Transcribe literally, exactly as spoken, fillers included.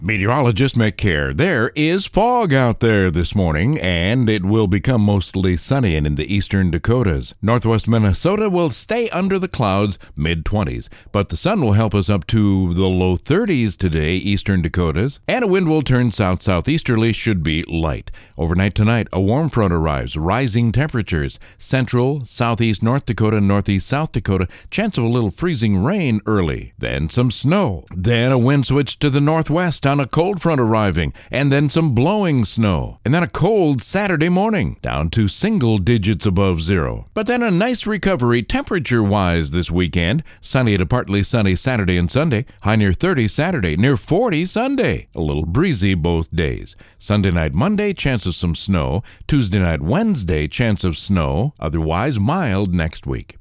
Meteorologist McCare. There is fog out there this morning, and it will become mostly sunny and in the eastern Dakotas. Northwest Minnesota will stay under the clouds, mid twenties, but the sun will help us up to the low thirties today, eastern Dakotas, and a wind will turn south-southeasterly, should be light. Overnight tonight, a warm front arrives, rising temperatures. Central, southeast North Dakota, northeast South Dakota, chance of a little freezing rain early. Then some snow. Then a wind switch to the northwest on a cold front arriving, and then some blowing snow. And then a cold Saturday morning, down to single digits above zero. But then a nice recovery temperature-wise this weekend. Sunny to partly sunny Saturday and Sunday. High near thirty Saturday, near forty Sunday. A little breezy both days. Sunday night, Monday, chance of some snow. Tuesday night, Wednesday, chance of snow. Otherwise mild next week.